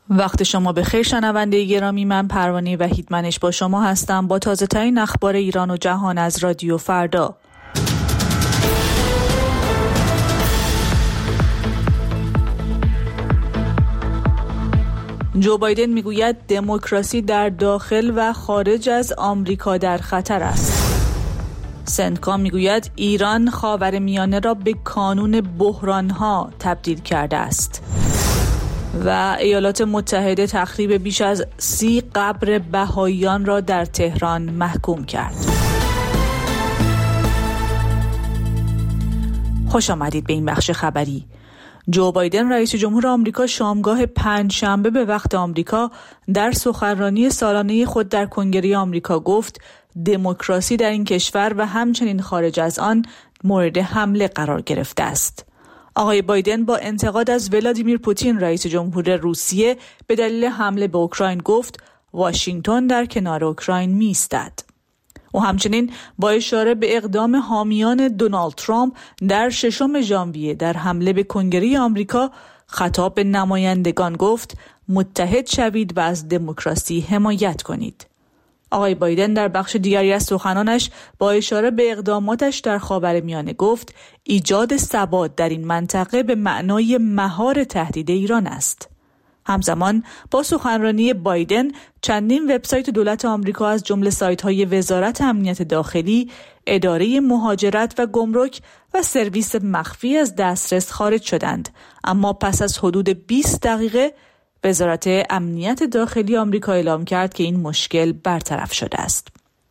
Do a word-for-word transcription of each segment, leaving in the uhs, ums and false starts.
وقت شما بخیر شنونده گرامی، من پروانه وحیدمنش با شما هستم با تازه ترین اخبار ایران و جهان از رادیو فردا. جو بایدن میگوید دموکراسی در داخل و خارج از آمریکا در خطر است. سندکام میگوید ایران خاورمیانه را به کانون بحرانها تبدیل کرده است. و ایالات متحده تخریب بیش از سی قبر بهائیان را در تهران محکوم کرد. خوش آمدید به این بخش خبری. جو بایدن رئیس جمهور آمریکا شامگاه پنجشنبه به وقت آمریکا در سخنرانی سالانه خود در کنگره آمریکا گفت دموکراسی در این کشور و همچنین خارج از آن مورد حمله قرار گرفته است. آقای بایدن با انتقاد از ولادیمیر پوتین رئیس جمهور روسیه به دلیل حمله به اوکراین گفت واشنگتن در کنار اوکراین می‌ایستد. او همچنین با اشاره به اقدام حامیان دونالد ترامپ در ششم ژانویه در حمله به کنگره آمریکا خطاب به نمایندگان گفت متحد شوید و از دموکراسی حمایت کنید. آقای بایدن در بخش دیگری از سخنانش با اشاره به اقداماتش در خاورمیانه گفت ایجاد ثبات در این منطقه به معنای مهار تهدید ایران است. همزمان با سخنرانی بایدن چندین وبسایت دولت آمریکا از جمله سایت‌های وزارت امنیت داخلی، اداره مهاجرت و گمرک و سرویس مخفی از دسترس خارج شدند، اما پس از حدود بیست دقیقه وزارت امنیت داخلی آمریکا اعلام کرد که این مشکل برطرف شده است.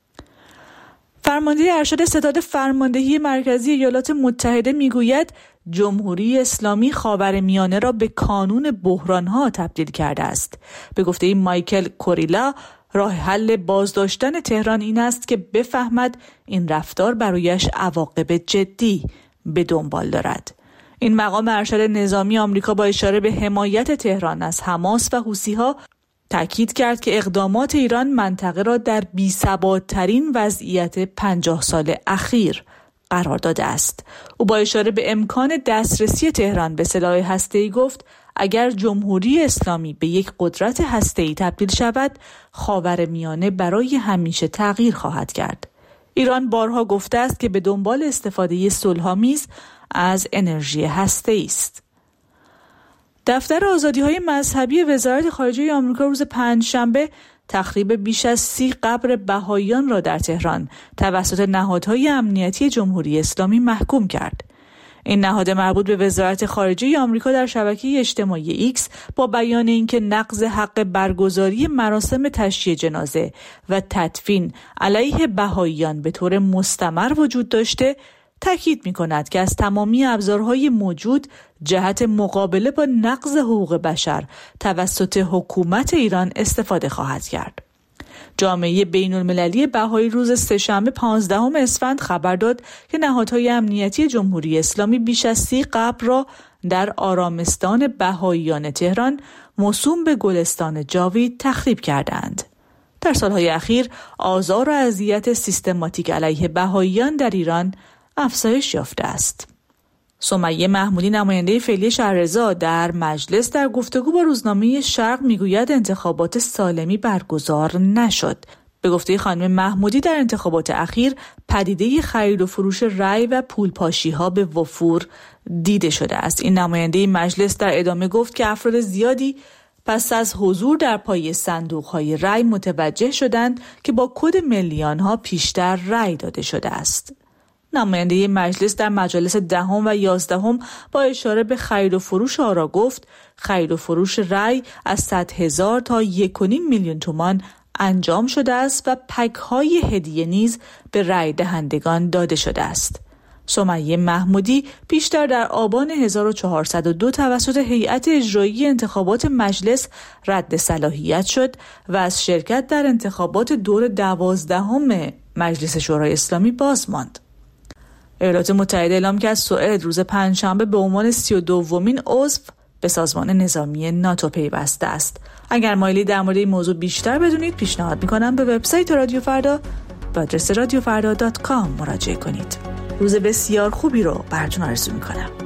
فرمانده ارشد ستاد فرماندهی مرکزی ایالات متحده میگوید جمهوری اسلامی خاورمیانه را به کانون بحرانها تبدیل کرده است. به گفته مایکل کوریلا راه حل بازداشتن تهران این است که بفهمد این رفتار برایش عواقب جدی به دنبال دارد. این مقام ارشد نظامی آمریکا با اشاره به حمایت تهران از حماس و حوثی‌ها تاکید کرد که اقدامات ایران منطقه را در بی‌ثبات‌ترین وضعیت پنجاه سال اخیر قرار داده است. او با اشاره به امکان دسترسی تهران به سلاح هسته‌ای گفت اگر جمهوری اسلامی به یک قدرت هسته‌ای تبدیل شود، خاورمیانه برای همیشه تغییر خواهد کرد. ایران بارها گفته است که به دنبال استفاده صلح‌آمیز از انرژی هسته‌ای است. دفتر آزادی‌های مذهبی وزارت خارجه آمریکا روز پنجشنبه تخریب بیش از سی قبر بهائیان را در تهران توسط نهادهای امنیتی جمهوری اسلامی محکوم کرد. این نهاد مربوط به وزارت خارجه آمریکا در شبکه اجتماعی ایکس با بیان اینکه نقض حق برگزاری مراسم تشییع جنازه و تدفین علیه بهائیان به طور مستمر وجود داشته، تاکید می‌کند که از تمامی ابزارهای موجود جهت مقابله با نقض حقوق بشر توسط حکومت ایران استفاده خواهد کرد. جامعه بین‌المللی بهایی روز سه‌شنبه پانزدهم اسفند خبر داد که نهادهای امنیتی جمهوری اسلامی بیش از سی قبر را در آرامستان بهائیان تهران موسوم به گلستان جاوید تخریب کردند. در سالهای اخیر آزار و اذیت سیستماتیک علیه بهائیان در ایران افزایش یافته است. سمیه محمودی نماینده فعلی شهرضا در مجلس در گفتگو با روزنامه شرق میگوید انتخابات سالمی برگزار نشد. به گفته خانم محمودی در انتخابات اخیر پدیده خرید و فروش رای و پولپاشی ها به وفور دیده شده است. این نماینده مجلس در ادامه گفت که افراد زیادی پس از حضور در پای صندوق های رای متوجه شدند که با کد میلیون ها پیشتر رای داده شده است. نماینده مجلس در مجالس دهم و یازدهم با اشاره به خرید و فروش آرا گفت خرید و فروش رای از صد هزار تا یک و نیم میلیون تومان انجام شده است و پک های هدیه نیز به رای دهندگان داده شده است. سمیه محمودی پیشتر در آبان هزار و چهارصد و دو توسط هیئت اجرایی انتخابات مجلس رد صلاحیت شد و از شرکت در انتخابات دور دوازدهم مجلس شورای اسلامی باز ماند. ایالات متحده اعلام کرد سوئد روز پنجشنبه به عنوان سی و دومین عضو به سازمان نظامی ناتو پیوسته است. اگر مایلی در مورد این موضوع بیشتر بدونید پیشنهاد می‌کنم به وبسایت رادیو فردا به آدرس رادیو فردا دات کام مراجعه کنید. روز بسیار خوبی رو براتون آرزو می‌کنم.